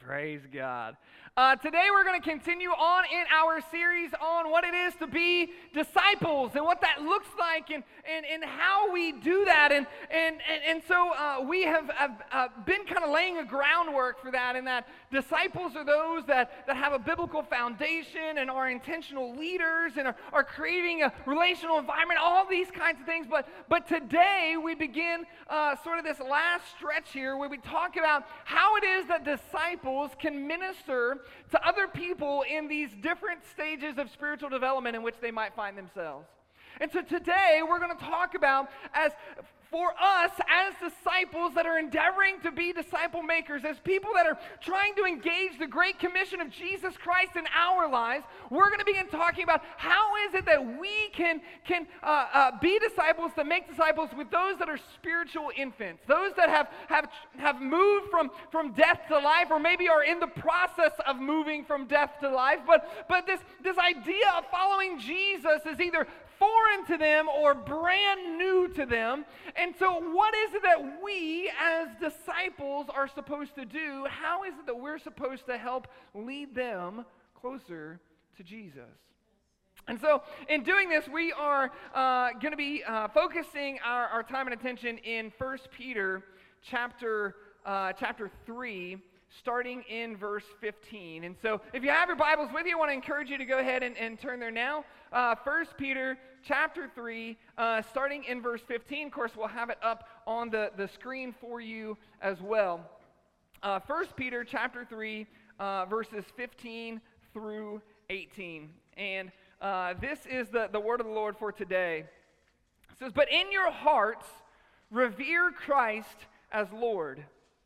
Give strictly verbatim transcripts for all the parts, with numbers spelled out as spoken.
Praise God. Uh, today we're going to continue on in our series on what it is to be disciples and what that looks like and, and, and how we do that. And, and, and, and so uh, we have, have uh, been kind of laying a groundwork for that, and that disciples are those that, that have a biblical foundation and are intentional leaders and are, are creating a relational environment, all these kinds of things. But, but today we begin uh, sort of this last stretch here where we talk about how it is that disciples can minister to other people in these different stages of spiritual development in which they might find themselves. And so today we're going to talk about, as for us as disciples that are endeavoring to be disciple makers, as people that are trying to engage the great commission of Jesus Christ in our lives, we're going to begin talking about how is it that we can, can uh, uh, be disciples, that make disciples with those that are spiritual infants, those that have, have, have moved from, from death to life, or maybe are in the process of moving from death to life. But, but this, this idea of following Jesus is either foreign to them or brand new to them. And so what is it that we as disciples are supposed to do? How is it that we're supposed to help lead them closer to Jesus? And so in doing this, we are uh, going to be uh, focusing our, our time and attention in First Peter chapter, uh, chapter three, starting in verse fifteen. And so if you have your Bibles with you, I want to encourage you to go ahead and, and turn there now. Uh, First Peter chapter three, uh, starting in verse fifteen. Of course, we'll have it up on the, the screen for you as well. Uh, First Peter chapter three, uh, verses fifteen through eighteen. And uh, this is the, the word of the Lord for today. It says, "But in your hearts revere Christ as Lord.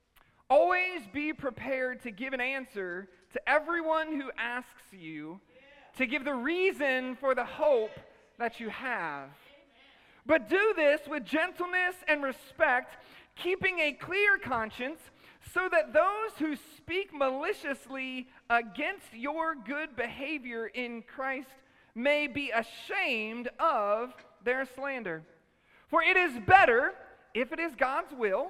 Always be prepared to give an answer to everyone who asks you, to give the reason for the hope that you have. But do this with gentleness and respect, keeping a clear conscience, so that those who speak maliciously against your good behavior in Christ may be ashamed of their slander. For it is better, if it is God's will,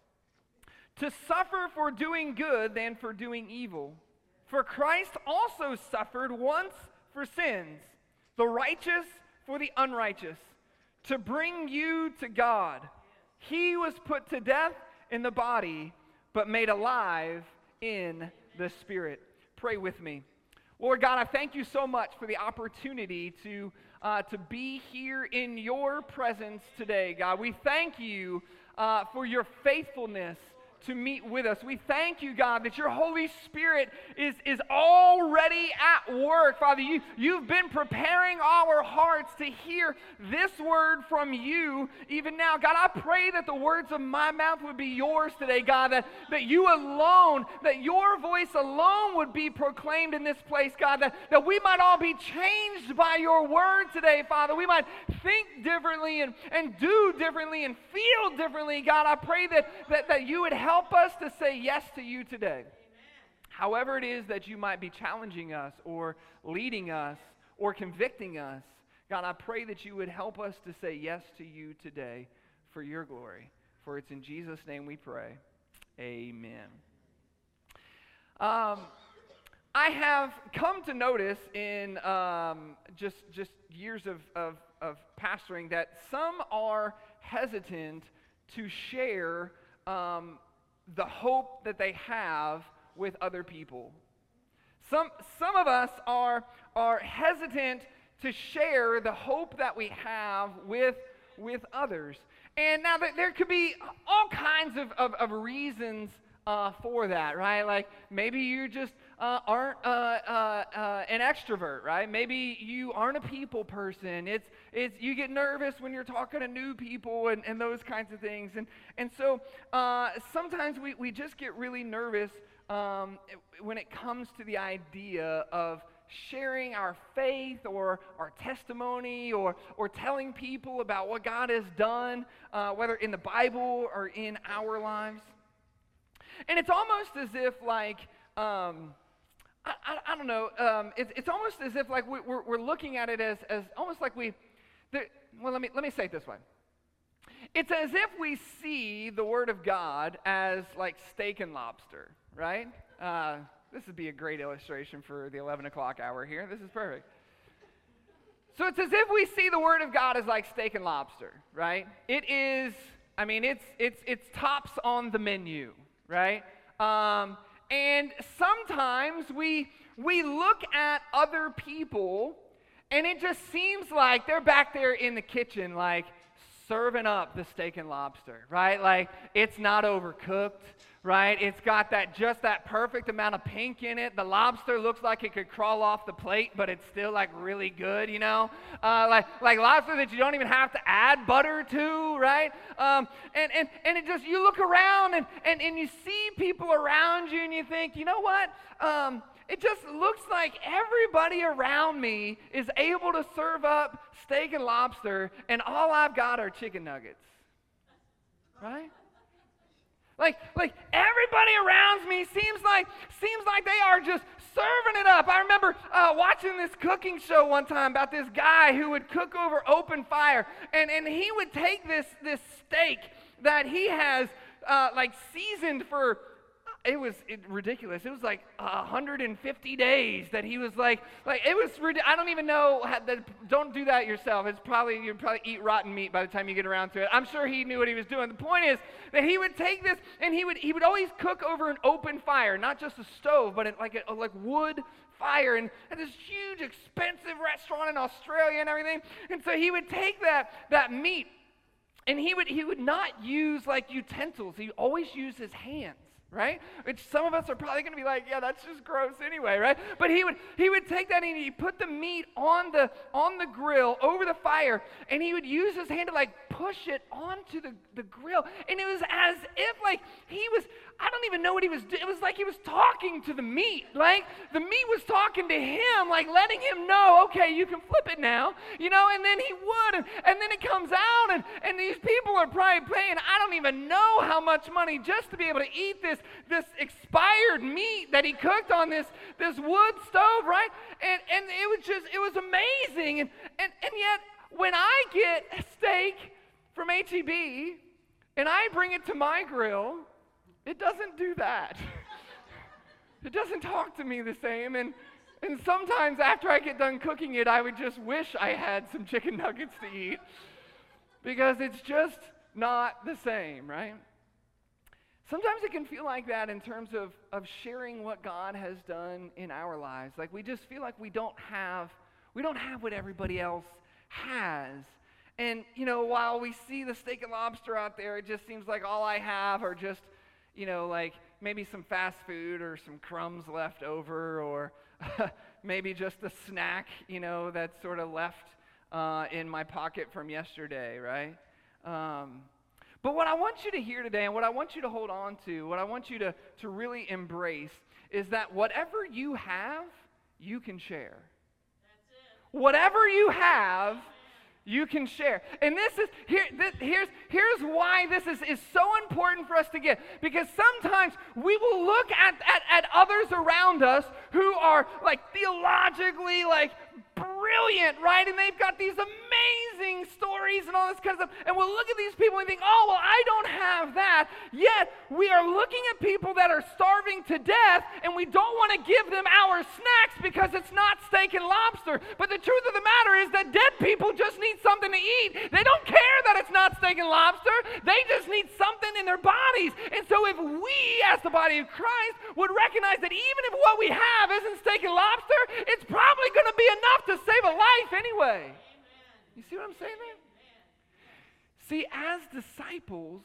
to suffer for doing good than for doing evil. For Christ also suffered once for sins, the righteous for the unrighteous, to bring you to God. He was put to death in the body, but made alive in the Spirit." Pray with me. Lord God, I thank you so much for the opportunity to, uh, to be here in your presence today, God. We thank you uh, for your faithfulness to meet with us. We thank you, God, that your Holy Spirit is, is already at work. Father, you, you've been preparing our hearts to hear this word from you even now. God, I pray that the words of my mouth would be yours today, God, that, that you alone, that your voice alone would be proclaimed in this place, God, that, that we might all be changed by your word today, Father. We might think differently and, and do differently and feel differently. God, I pray that, that, that you would help Help us to say yes to you today. Amen. However it is that you might be challenging us or leading us or convicting us, God, I pray that you would help us to say yes to you today for your glory. For it's in Jesus' name we pray. Amen. Um, I have come to notice in um, just, just years of, of, of pastoring that some are hesitant to share um, the hope that they have with other people. Some, some of us are, are hesitant to share the hope that we have with, with others. And now that there could be all kinds of, of, of reasons uh, for that, right? Like maybe you just uh, aren't uh, uh, uh, an extrovert, right? Maybe you aren't a people person. It's, it's you get nervous when you're talking to new people and, and those kinds of things. And, and so uh, sometimes we, we just get really nervous um, when it comes to the idea of sharing our faith or our testimony or, or telling people about what God has done, uh, whether in the Bible or in our lives. And it's almost as if like, um, I, I, I don't know, um, it's, it's almost as if like we, we're, we're looking at it as, as almost like we, there, well, let me, let me say it this way. It's as if we see the Word of God as like steak and lobster, right? Uh, this would be a great illustration for the eleven o'clock hour here. This is perfect. So it's as if we see the Word of God as like steak and lobster, right? It is, I mean, it's it's it's tops on the menu, right? Um, and sometimes we we look at other people, and it just seems like they're back there in the kitchen, like serving up the steak and lobster, right? Like it's not overcooked, right? It's got that just that perfect amount of pink in it. The lobster looks like it could crawl off the plate, but it's still like really good, you know? Uh, like like lobster that you don't even have to add butter to, right? Um, and, and, and it just, you look around and, and, and you see people around you and you think, you know what? Um, it just looks like everybody around me is able to serve up steak and lobster, and all I've got are chicken nuggets, right? Like, like everybody around me seems like seems like they are just serving it up. I remember uh, watching this cooking show one time about this guy who would cook over open fire, and, and he would take this this steak that he has uh, like seasoned for. It was it, ridiculous. It was like one hundred fifty days that he was like, like it was, I don't even know, how, that, don't do that yourself. It's probably, you'd probably eat rotten meat by the time you get around to it. I'm sure he knew what he was doing. The point is that he would take this and he would he would always cook over an open fire, not just a stove, but it, like a like wood fire, and at this huge expensive restaurant in Australia and everything. And so he would take that, that meat and he would he would not use like utensils. He always used his hands. Right? Which some of us are probably going to be like, yeah, that's just gross anyway, right? But he would he would take that and he'd put the meat on the on the grill over the fire, and he would use his hand to like push it onto the, the grill. And it was as if like he was, I don't even know what he was doing. It was like he was talking to the meat. Like the meat was talking to him, like letting him know, okay, you can flip it now, you know, and then he would, and, and then it comes out, and, and these people are probably paying, I don't even know how much money just to be able to eat this this expired meat that he cooked on this, this wood stove, right? And and it was just, it was amazing. And, and, and yet, when I get a steak from H E B and I bring it to my grill, it doesn't do that. It doesn't talk to me the same. And, and sometimes after I get done cooking it, I would just wish I had some chicken nuggets to eat, because it's just not the same, right? Sometimes it can feel like that in terms of, of sharing what God has done in our lives. Like we just feel like we don't have, we don't have what everybody else has. And, you know, while we see the steak and lobster out there, it just seems like all I have are just, you know, like maybe some fast food or some crumbs left over, or maybe just a snack, you know, that's sort of left uh, in my pocket from yesterday, right? Um But what I want you to hear today, and what I want you to hold on to, what I want you to, to really embrace, is that whatever you have, you can share. That's it. Whatever you have, you can share. And this is, here, this, here's, here's why this is, is so important for us to get. Because sometimes we will look at, at, at others around us who are like theologically like brilliant, right? And they've got these amazing stories and all this kind of stuff. And we'll look at these people and think, oh, well, I don't have that. Yet we are looking at people that are starving to death, and we don't want to give them our snacks because it's not steak and lobster. But the truth of the matter is that dead people just need something to eat. They don't care that it's not steak and lobster. They just need something in their bodies. And so if we, as the body of Christ, would recognize that even if what we have isn't steak and lobster, it's probably going to be enough to save a life anyway. Amen. You see what I'm saying there? Amen. See, as disciples,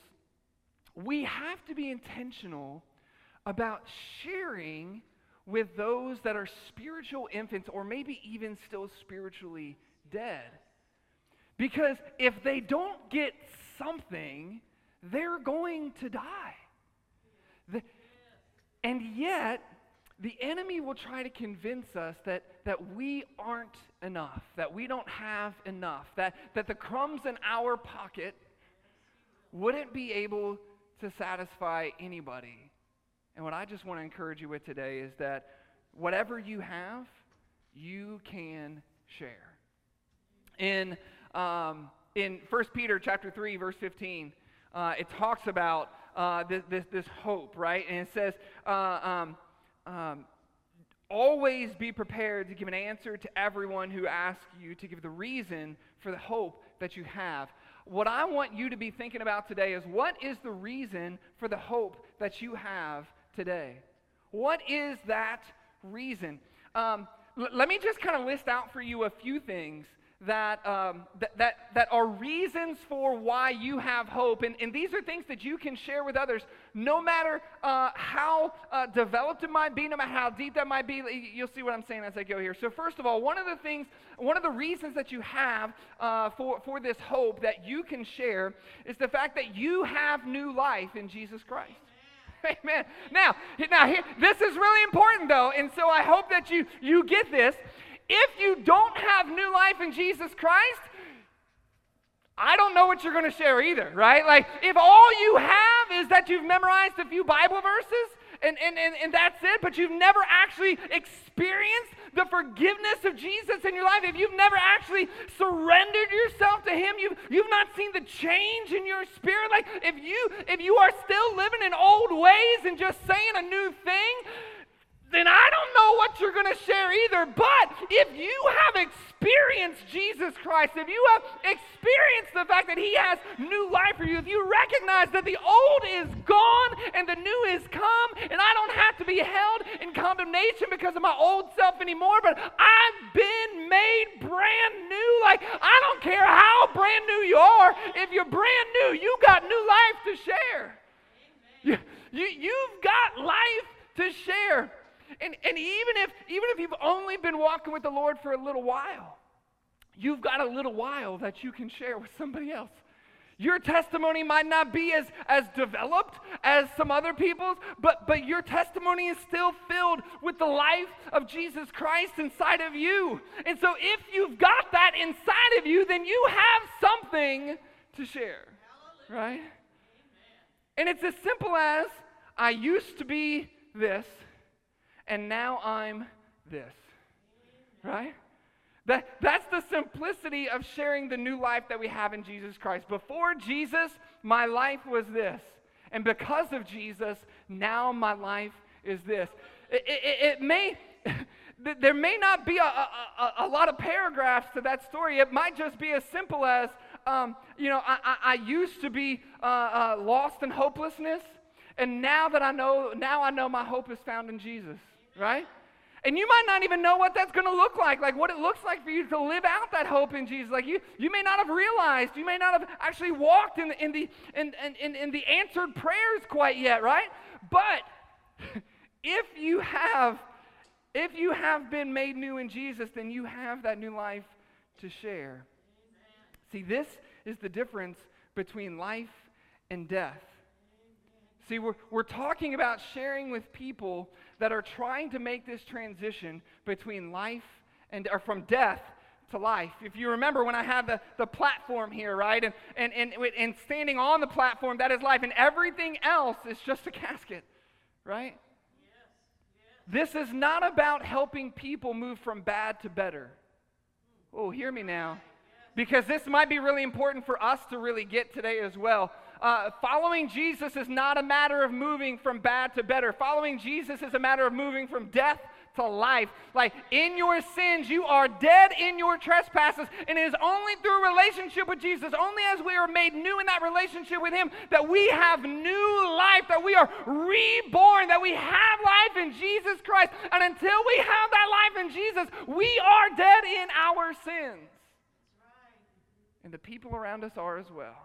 we have to be intentional about sharing with those that are spiritual infants, or maybe even still spiritually dead. Because if they don't get something, they're going to die. The, and yet, the enemy will try to convince us that, that we aren't enough, that we don't have enough, that, that the crumbs in our pocket wouldn't be able to satisfy anybody. And what I just want to encourage you with today is that whatever you have, you can share. In um, in First Peter chapter three, verse fifteen, uh, it talks about uh, this, this, this hope, right? And it says, uh, um, um, always be prepared to give an answer to everyone who asks you to give the reason for the hope that you have. What I want you to be thinking about today is, what is the reason for the hope that you have today? What is that reason? Um, l- let me just kind of list out for you a few things that, um, th- that, that are reasons for why you have hope. And, and these are things that you can share with others, no matter uh, how uh, developed it might be, no matter how deep that might be. You'll see what I'm saying as I go here. So first of all, one of the things, one of the reasons that you have uh, for, for this hope that you can share is the fact that you have new life in Jesus Christ. Amen. Now, now here, this is really important, though, and so I hope that you, you get this. If you don't have new life in Jesus Christ, I don't know what you're going to share either, right? Like, if all you have is that you've memorized a few Bible verses, and, and, and, and that's it, but you've never actually experienced the forgiveness of Jesus in your life, if you've never actually surrendered yourself to Him, you've, you've not seen the change in your spirit, like, if you, if you are still living in old ways and just saying a new thing, then I don't know what you're going to share either. But if you have experienced Jesus Christ, if you have experienced the fact that He has new life for you, if you recognize that the old is gone and the new is come, and I don't have to be held in condemnation because of my old self anymore, but I've been made brand new. Like, I don't care how brand new you are. If you're brand new, you got new life to share. You, you, you've got life to share. And, and even if even if you've only been walking with the Lord for a little while, you've got a little while that you can share with somebody else. Your testimony might not be as, as developed as some other people's, but, but your testimony is still filled with the life of Jesus Christ inside of you. And so if you've got that inside of you, then you have something to share, right? And it's as simple as, I used to be this, and now I'm this, right? That, that's the simplicity of sharing the new life that we have in Jesus Christ. Before Jesus, my life was this. And because of Jesus, now my life is this. It, it, it may, there may not be a, a, a lot of paragraphs to that story. It might just be as simple as, um, you know, I, I, I used to be uh, uh, lost in hopelessness. And now that I know, now I know my hope is found in Jesus. Right? And you might not even know what that's going to look like, like what it looks like for you to live out that hope in Jesus. Like you, you may not have realized, you may not have actually walked in the, in the, in, in, in the answered prayers quite yet, right? But if you have, if you have been made new in Jesus, then you have that new life to share. See, this is the difference between life and death. See, we're, we're talking about sharing with people that are trying to make this transition between life and, or from death to life. If you remember when I had the, the platform here, right, and, and, and, and standing on the platform, that is life, and everything else is just a casket, right? Yes. Yes. This is not about helping people move from bad to better. Oh, hear me now. Because this might be really important for us to really get today as well. Uh, following Jesus is not a matter of moving from bad to better. Following Jesus is a matter of moving from death to life. Like, in your sins, you are dead in your trespasses, and it is only through relationship with Jesus, only as we are made new in that relationship with Him, that we have new life, that we are reborn, that we have life in Jesus Christ. And until we have that life in Jesus, we are dead in our sins. And the people around us are as well.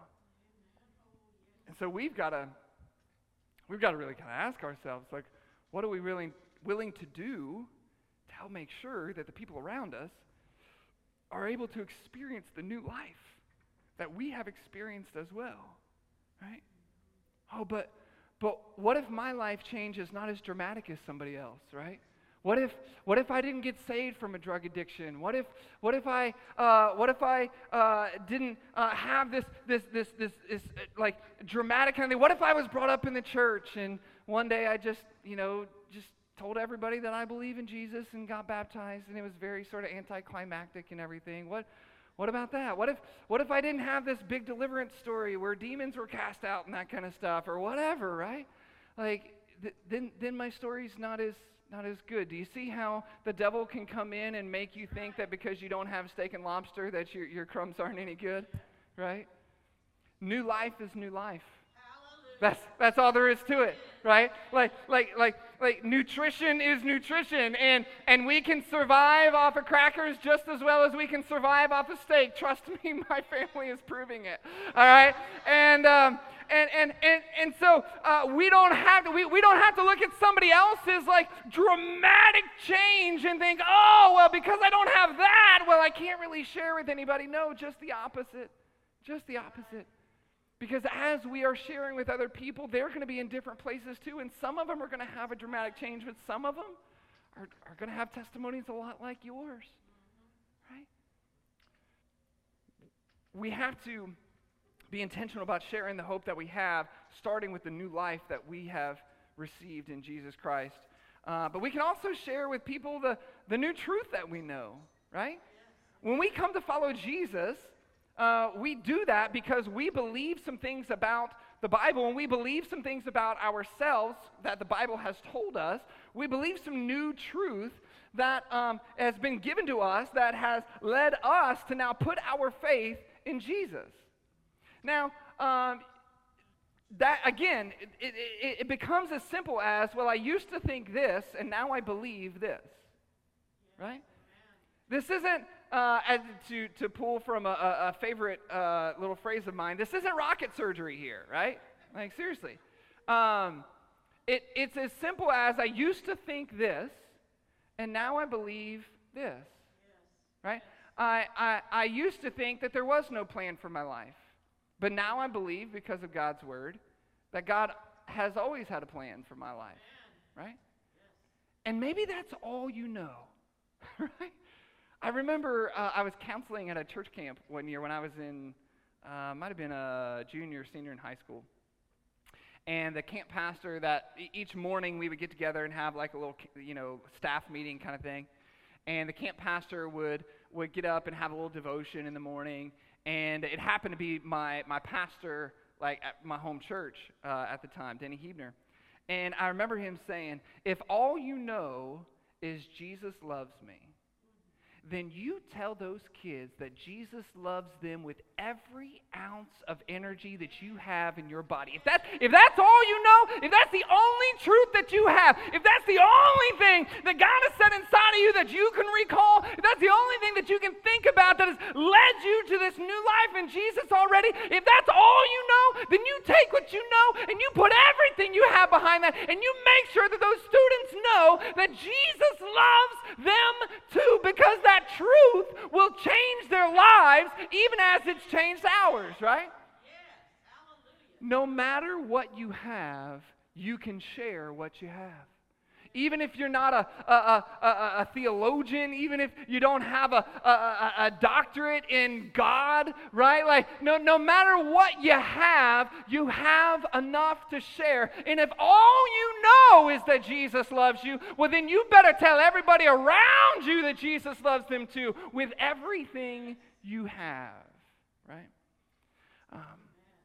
And so we've got to, we've got to really kind of ask ourselves, like, what are we really willing to do to help make sure that the people around us are able to experience the new life that we have experienced as well, right? Oh, but but what if my life change is not as dramatic as somebody else, right? What if what if I didn't get saved from a drug addiction? What if what if I uh, what if I uh, didn't uh, have this this this this this uh, like dramatic kind of thing? What if I was brought up in the church and one day I just you know just told everybody that I believe in Jesus and got baptized and it was very sort of anticlimactic and everything? What What about that? What if what if I didn't have this big deliverance story where demons were cast out and that kind of stuff or whatever, right? Like th- then then my story's not as not as good. Do you see how the devil can come in and make you think that because you don't have steak and lobster that your your crumbs aren't any good, right? New life is new life. That's that's all there is to it, right? Like like like like nutrition is nutrition, and and we can survive off of crackers just as well as we can survive off of steak. Trust me, my family is proving it. All right, and um, and and and and so uh, we don't have to we, we don't have to look at somebody else's like dramatic change and think, oh well, because I don't have that, well I can't really share with anybody. No, just the opposite, just the opposite. Because as we are sharing with other people, they're going to be in different places too, and some of them are going to have a dramatic change, but some of them are, are going to have testimonies a lot like yours, right? We have to be intentional about sharing the hope that we have, starting with the new life that we have received in Jesus Christ. Uh, but we can also share with people the, the new truth that we know, right? When we come to follow Jesus, Uh, we do that because we believe some things about the Bible, and we believe some things about ourselves that the Bible has told us. We believe some new truth that um, has been given to us that has led us to now put our faith in Jesus. Now, um, that again, it, it, it becomes as simple as, well, I used to think this, and now I believe this, right? This isn't, uh, as to, to pull from a, a favorite uh, little phrase of mine, this isn't rocket surgery here, right? Like, seriously. Um, it, it's as simple as I used to think this, and now I believe this, right? I, I, I used to think that there was no plan for my life, but now I believe, because of God's word, that God has always had a plan for my life, right? And maybe that's all you know, right? I remember uh, I was counseling at a church camp one year when I was in, uh, might have been a junior, senior in high school. And the camp pastor, that e- each morning we would get together and have like a little, you know, staff meeting kind of thing. And the camp pastor would would get up and have a little devotion in the morning. And it happened to be my my pastor, like at my home church uh, at the time, Denny Hebner. And I remember him saying, "If all you know is Jesus loves me, then you tell those kids that Jesus loves them with every ounce of energy that you have in your body." If that, if that's all you know, if that's the only truth that you have, if that's the only thing that God has set inside of you that you can recall, if that's the only thing that you can think about that has led you to this new life in Jesus already, if that's all you know, then you take what you know and you put everything you have behind that, and you make sure that those students know that Jesus loves them too, because that truth will change their lives even as it's changed ours, right? Yes, hallelujah. No matter what you have, you can share what you have. Even if you're not a, a, a, a, a theologian, even if you don't have a, a, a doctorate in God, right? Like, no, no matter what you have, you have enough to share. And if all you know is that Jesus loves you, well, then you better tell everybody around you that Jesus loves them too, with everything you have, right? Um,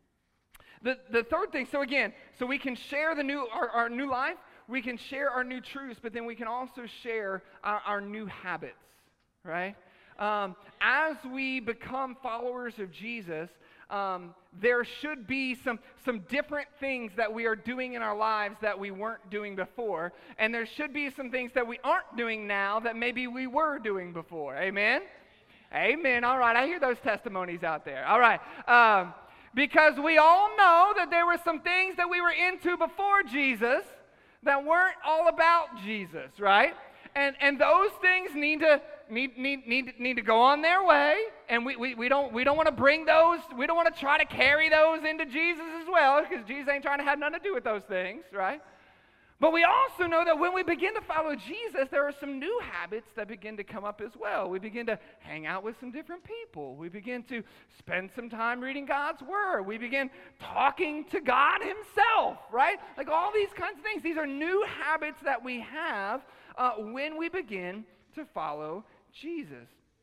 the, the third thing, so again, so we can share the new our, our new life. We can share our new truths, but then we can also share our, our new habits, right? Um, as we become followers of Jesus, um, there should be some, some different things that we are doing in our lives that we weren't doing before, and there should be some things that we aren't doing now that maybe we were doing before. Amen? Amen. All right, I hear those testimonies out there. All right. Um, because we all know that there were some things that we were into before Jesus that weren't all about Jesus, right? And and those things need to need need need need to go on their way. And we we, we don't we don't want to bring those, we don't want to try to carry those into Jesus as well, because Jesus ain't trying to have nothing to do with those things, right? But we also know that when we begin to follow Jesus, there are some new habits that begin to come up as well. We begin to hang out with some different people. We begin to spend some time reading God's Word. We begin talking to God Himself, right? Like all these kinds of things. These are new habits that we have uh, when we begin to follow Jesus.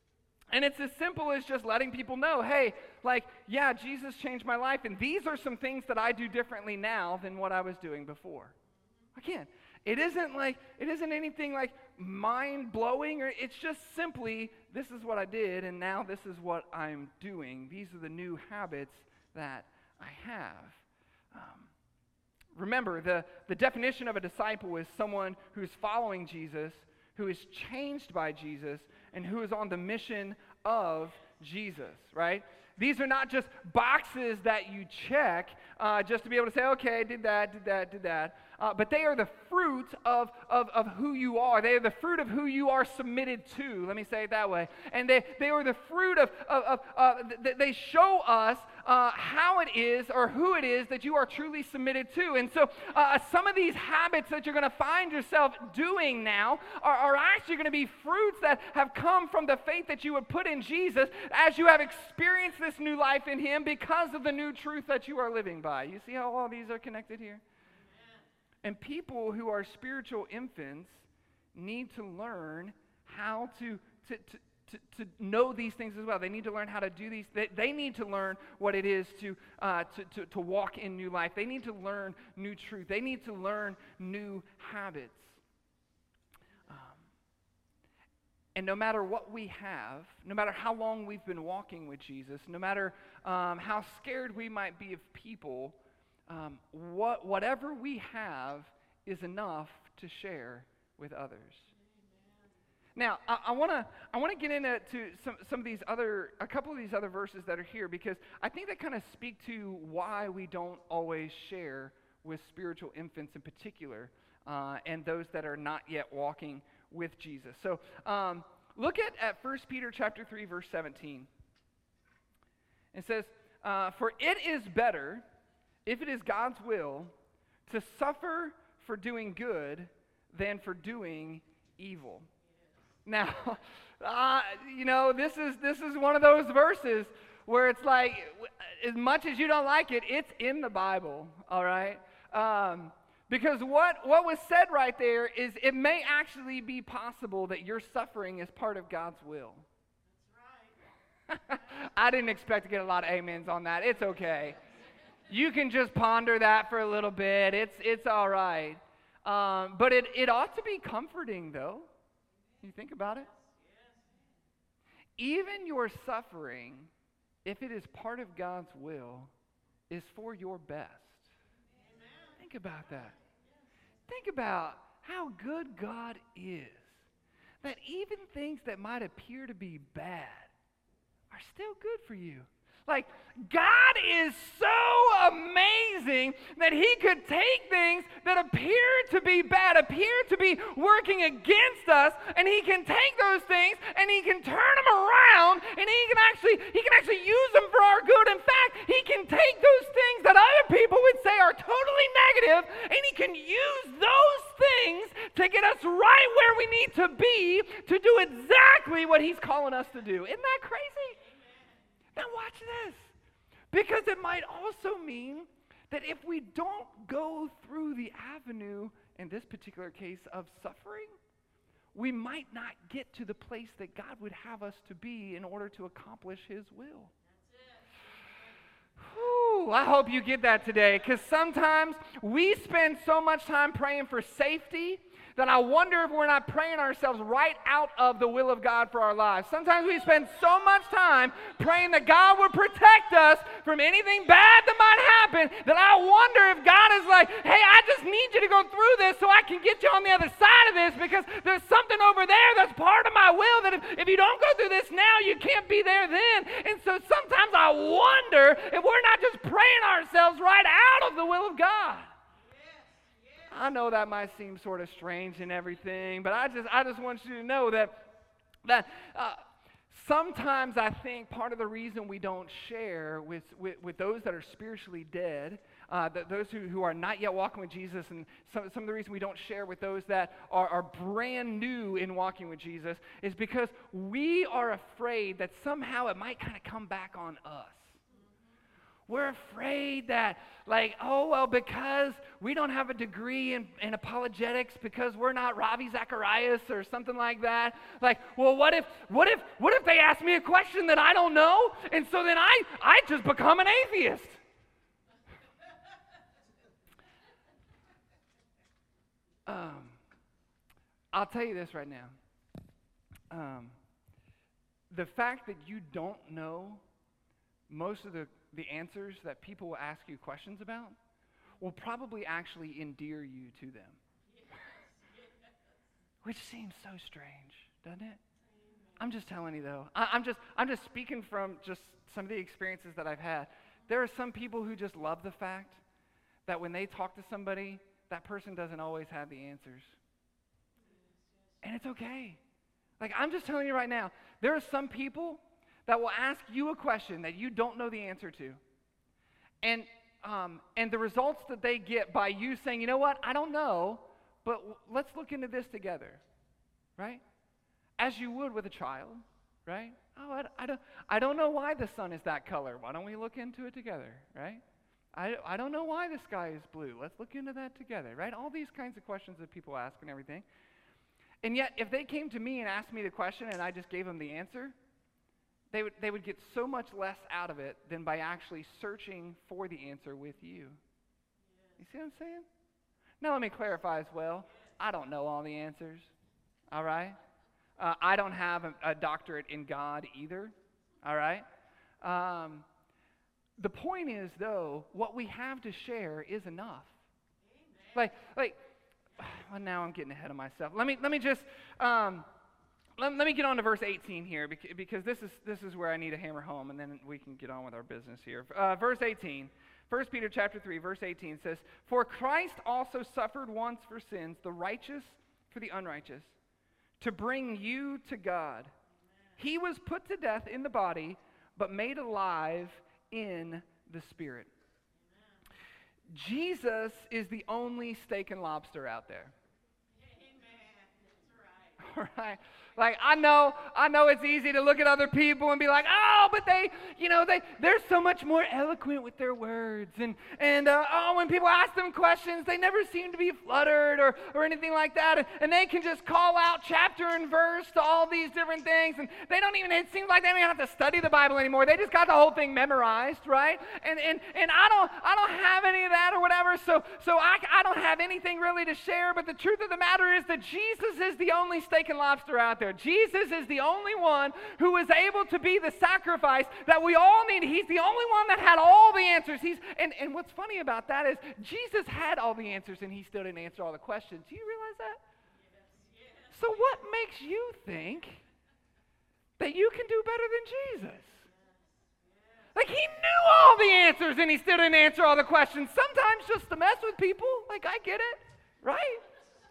And it's as simple as just letting people know, hey, like, yeah, Jesus changed my life, and these are some things that I do differently now than what I was doing before. Again, it isn't like, it isn't anything like mind-blowing, or it's just simply, this is what I did, and now this is what I'm doing. These are the new habits that I have. Um, remember, the, the definition of a disciple is someone who's following Jesus, who is changed by Jesus, and who is on the mission of Jesus, right? These are not just boxes that you check uh, just to be able to say, okay, did that, did that, did that. Uh, but they are the fruit of, of, of who you are. They are the fruit of who you are submitted to. Let me say it that way. And they, they are the fruit of, of, of uh, th- they show us uh, how it is or who it is that you are truly submitted to. And so uh, some of these habits that you're going to find yourself doing now are, are actually going to be fruits that have come from the faith that you would put in Jesus as you have experienced this new life in Him because of the new truth that you are living by. You see how all these are connected here? And people who are spiritual infants need to learn how to, to, to, to, to know these things as well. They need to learn how to do these. They, they need to learn what it is to, uh, to, to, to walk in new life. They need to learn new truth. They need to learn new habits. Um, and no matter what we have, no matter how long we've been walking with Jesus, no matter um, how scared we might be of people, Um, what, whatever we have is enough to share with others. Amen. Now, I want to I want to get into to some some of these other a couple of these other verses that are here, because I think they kind of speak to why we don't always share with spiritual infants in particular, uh, and those that are not yet walking with Jesus. So, um, look at at First Peter chapter three, verse seventeen. It says, uh, "For it is better, if it is God's will, to suffer for doing good than for doing evil." Now, uh, you know, this is this is one of those verses where it's like, as much as you don't like it, it's in the Bible, all right? Um, because what, what was said right there is it may actually be possible that your suffering is part of God's will. That's right. I didn't expect to get a lot of amens on that. It's okay. You can just ponder that for a little bit. It's it's all right. Um, but it, it ought to be comforting, though. You think about it? Even your suffering, if it is part of God's will, is for your best. Amen. Think about that. Think about how good God is. That even things that might appear to be bad are still good for you. Like, God is so amazing that He could take things that appear to be bad, appear to be working against us, and He can take those things and He can turn them around, and He can actually He can actually use them for our good. In fact, He can take those things that other people would say are totally negative, and He can use those things to get us right where we need to be to do exactly what He's calling us to do. Isn't that crazy? Now watch this, because it might also mean that if we don't go through the avenue, in this particular case, of suffering, we might not get to the place that God would have us to be in order to accomplish His will. Whew, I hope you get that today, because sometimes we spend so much time praying for safety that I wonder if we're not praying ourselves right out of the will of God for our lives. Sometimes we spend so much time praying that God would protect us from anything bad that might happen that I wonder if God is like, hey, I just need you to go through this so I can get you on the other side of this, because there's something over there that's part of my will that if, if you don't go through this now, you can't be there then. And so sometimes I wonder if we're not just praying ourselves right out of the will of God. I know that might seem sort of strange and everything, but I just I just want you to know that that uh, sometimes I think part of the reason we don't share with, with, with those that are spiritually dead, uh, that those who, who are not yet walking with Jesus, and some, some of the reason we don't share with those that are, are brand new in walking with Jesus is because we are afraid that somehow it might kind of come back on us. We're afraid that, like, oh, well, because we don't have a degree in, in apologetics, because we're not Ravi Zacharias or something like that. Like, well, what if, what if, what if they ask me a question that I don't know, and so then I, I just become an atheist? um, I'll tell you this right now. Um, the fact that you don't know most of the, the answers that people will ask you questions about will probably actually endear you to them. Yes, yes. Which seems so strange, doesn't it? I'm just telling you though. I, I'm just I'm just speaking from just some of the experiences that I've had. There are some people who just love the fact that when they talk to somebody, that person doesn't always have the answers. And it's okay. Like, I'm just telling you right now, there are some people that will ask you a question that you don't know the answer to. And um, and the results that they get by you saying, you know what, I don't know, but w- let's look into this together, right? As you would with a child, right? Oh, I, I, don't, I don't know why the sun is that color. Why don't we look into it together, right? I, I don't know why the sky is blue. Let's look into that together, right? All these kinds of questions that people ask and everything. And yet, if they came to me and asked me the question and I just gave them the answer, they would, they would get so much less out of it than by actually searching for the answer with you. You see what I'm saying? Now, let me clarify as well. I don't know all the answers, all right? Uh, I don't have a, a doctorate in God either, all right? Um, the point is, though, what we have to share is enough. Amen. Like, like, well, now I'm getting ahead of myself. Let me, let me just, um, let, let me get on to verse eighteen here, because, because this is this is where I need to hammer home, and then we can get on with our business here. Uh, verse eighteen, First Peter chapter three, verse eighteen says, "For Christ also suffered once for sins, the righteous for the unrighteous, to bring you to God. He was put to death in the body, but made alive in the spirit." Jesus is the only steak and lobster out there. Amen. That's right. All right. Like, I know, I know it's easy to look at other people and be like, oh, but they, you know, they, they're so much more eloquent with their words. And, and uh, oh, when people ask them questions, they never seem to be fluttered or, or anything like that. And, and they can just call out chapter and verse to all these different things. And they don't even, it seems like they don't even have to study the Bible anymore. They just got the whole thing memorized, right? And, and, and I don't, I don't have any of that or whatever. So, so I, I don't have anything really to share. But the truth of the matter is that Jesus is the only steak and lobster out there. Jesus is the only one who is able to be the sacrifice that we all need. He's the only one that had all the answers. He's and, and what's funny about that is Jesus had all the answers and he still didn't answer all the questions. Do you realize that? Yes, yes. So what makes you think that you can do better than Jesus? Like, he knew all the answers and he still didn't answer all the questions. Sometimes just to mess with people. Like, I get it, right?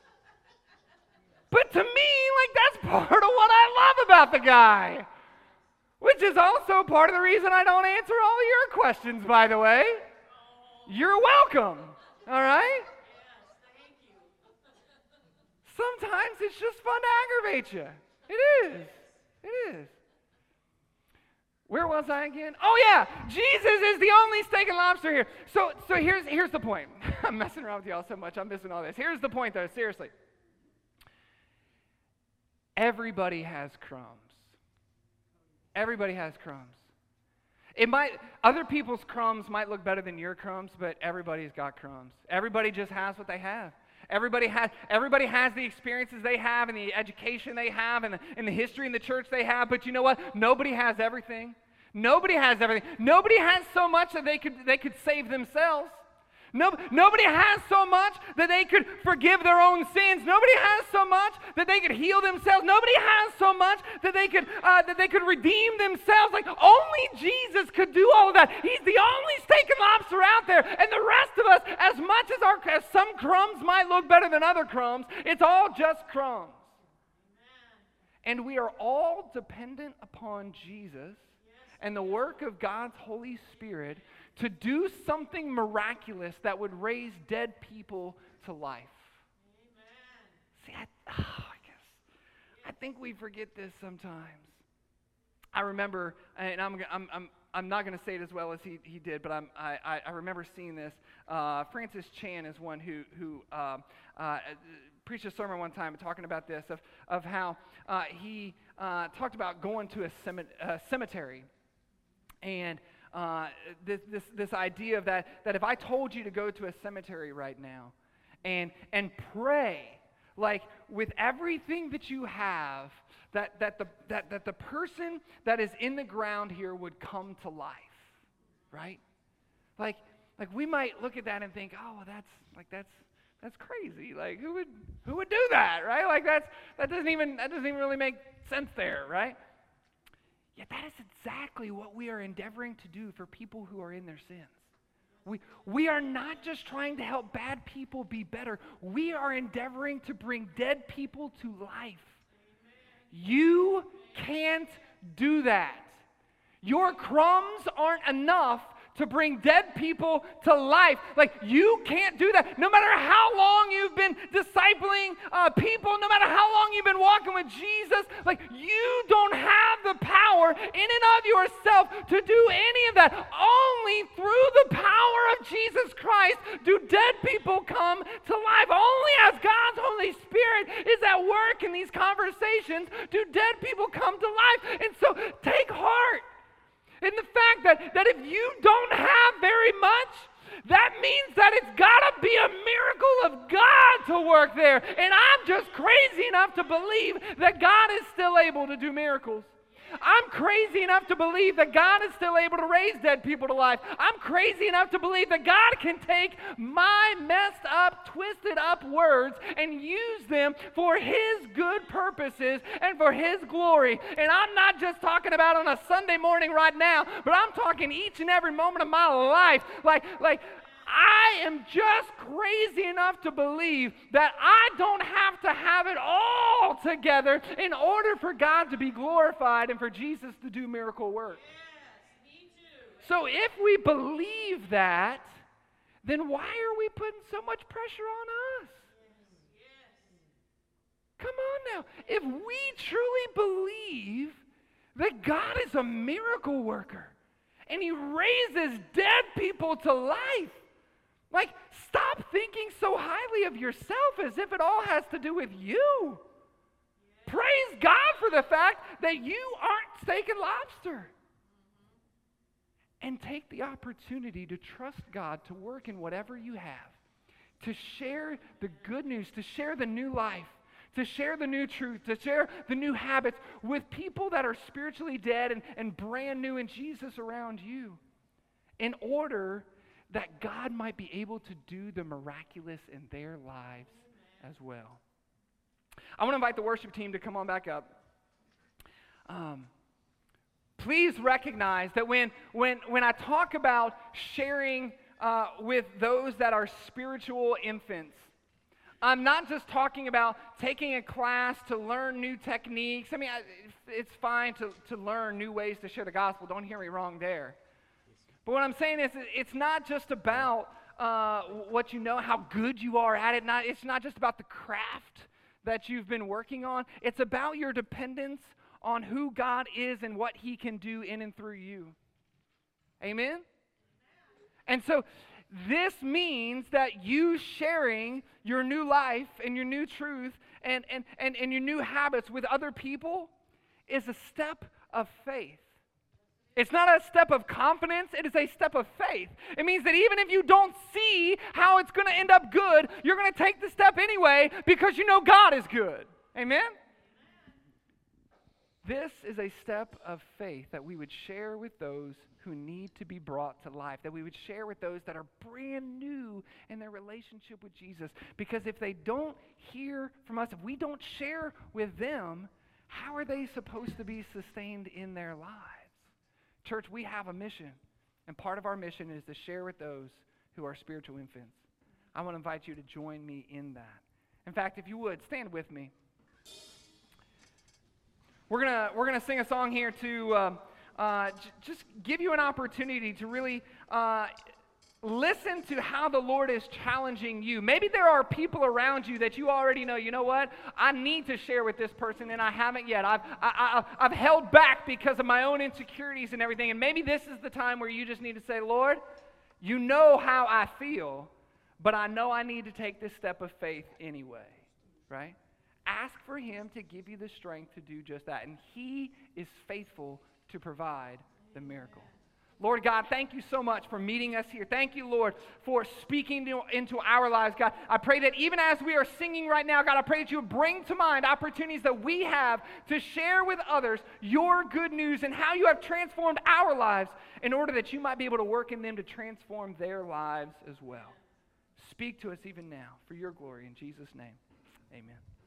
But to me, like, that's part of what I love about the guy. Which is also part of the reason I don't answer all your questions, by the way. You're welcome. All right? Yes, thank you. Sometimes it's just fun to aggravate you. It is. It is. Where was I again? Oh, yeah. Jesus is the only steak and lobster here. So, so here's, here's the point. I'm messing around with y'all so much. I'm missing all this. Here's the point, though. Seriously. Everybody has crumbs. Everybody has crumbs. It might, other people's crumbs might look better than your crumbs, but everybody's got crumbs. Everybody just has what they have. Everybody has, everybody has the experiences they have and the education they have and the, and the history in the church they have, but you know what? Nobody has everything. Nobody has everything. Nobody has so much that they could, they could save themselves. No, nobody has so much that they could forgive their own sins. Nobody has so much that they could heal themselves. Nobody has so much that they could uh, that they could redeem themselves. Like, only Jesus could do all of that. He's the only steak and lobster out there. And the rest of us, as much as our as some crumbs might look better than other crumbs, it's all just crumbs. Amen. And we are all dependent upon Jesus and the work of God's Holy Spirit to do something miraculous that would raise dead people to life. Amen. See, I, oh, I guess I think we forget this sometimes. I remember, and I'm, I'm, I'm I'm not going to say it as well as he, he did, but I'm, I, I, I remember seeing this. Uh, Francis Chan is one who, who uh, uh, preached a sermon one time talking about this, of, of how uh, he uh, talked about going to a, cem- a cemetery. And uh, this, this, this idea of that, that if I told you to go to a cemetery right now and, and pray, like with everything that you have, that, that, the, that, that the person that is in the ground here would come to life, right? Like, like we might look at that and think, oh, that's like that's that's crazy. Like who would who would do that, right? Like that's that doesn't even that doesn't even really make sense there, right? Yet that is exactly what we are endeavoring to do for people who are in their sins. We, we are not just trying to help bad people be better. We are endeavoring to bring dead people to life. You can't do that. Your crumbs aren't enough to bring dead people to life. Like, you can't do that. No matter how long you've been discipling uh, people, no matter how long you've been walking with Jesus, like, you don't have the power in and of yourself to do any of that. Only through the power of Jesus Christ do dead people come to life. Only as God's Holy Spirit is at work in these conversations do dead people come to life. And so, take heart in the fact that, that if you don't have very much, that means that it's got to be a miracle of God to work there. And I'm just crazy enough to believe that God is still able to do miracles. I'm crazy enough to believe that God is still able to raise dead people to life. I'm crazy enough to believe that God can take my messed up, twisted up words and use them for His good purposes and for His glory. And I'm not just talking about on a Sunday morning right now, but I'm talking each and every moment of my life. Like, like, I am just crazy enough to believe that I don't have to have it all together in order for God to be glorified and for Jesus to do miracle work. Yes, me too. So if we believe that, then why are we putting so much pressure on us? Yes. Come on now. If we truly believe that God is a miracle worker and He raises dead people to life, like, stop thinking so highly of yourself as if it all has to do with you. Yeah. Praise God for the fact that you aren't steak and lobster. Mm-hmm. And take the opportunity to trust God to work in whatever you have, to share the good news, to share the new life, to share the new truth, to share the new habits with people that are spiritually dead and, and brand new in Jesus around you, in order that God might be able to do the miraculous in their lives as well. I want to invite the worship team to come on back up. Um, please recognize that when, when, when I talk about sharing uh, with those that are spiritual infants, I'm not just talking about taking a class to learn new techniques. I mean, I, it's fine to, to learn new ways to share the gospel. Don't hear me wrong there. But what I'm saying is, it's not just about uh, what you know, how good you are at it. Not, it's not just about the craft that you've been working on. It's about your dependence on who God is and what He can do in and through you. Amen? And so this means that you sharing your new life and your new truth and, and, and, and your new habits with other people is a step of faith. It's not a step of confidence, it is a step of faith. It means that even if you don't see how it's going to end up good, you're going to take the step anyway because you know God is good. Amen? This is a step of faith that we would share with those who need to be brought to life, that we would share with those that are brand new in their relationship with Jesus. Because if they don't hear from us, if we don't share with them, how are they supposed to be sustained in their lives? Church, we have a mission, and part of our mission is to share with those who are spiritual infants. I want to invite you to join me in that. In fact, if you would, stand with me. We're gonna we're gonna sing a song here to uh, uh, j- just give you an opportunity to really uh, listen to how the Lord is challenging you. Maybe there are people around you that you already know, you know what? I need to share with this person and I haven't yet. I've, I, I, I've held back because of my own insecurities and everything. And maybe this is the time where you just need to say, Lord, you know how I feel, but I know I need to take this step of faith anyway, right? Ask for him to give you the strength to do just that. And he is faithful to provide the miracle. Lord God, thank you so much for meeting us here. Thank you, Lord, for speaking to, into our lives, God. I pray that even as we are singing right now, God, I pray that you would bring to mind opportunities that we have to share with others your good news and how you have transformed our lives in order that you might be able to work in them to transform their lives as well. Speak to us even now for your glory. In Jesus' name, amen.